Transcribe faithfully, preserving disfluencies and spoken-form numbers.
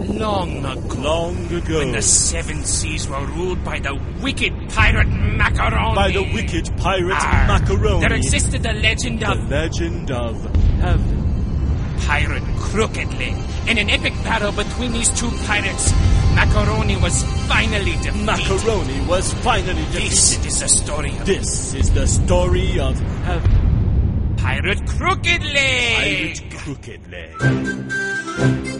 long ago. Long ago. When the seven seas were ruled by the wicked pirate Macaroni. By the wicked pirate Arr, Macaroni. There existed the legend The of... legend of heaven. Pirate Crooked Leg. In an epic battle between these two pirates, Macaroni was finally defeated. Macaroni was finally defeated. This is the story of... This is the story of heaven. Pirate Crooked Leg. Pirate Crooked Leg.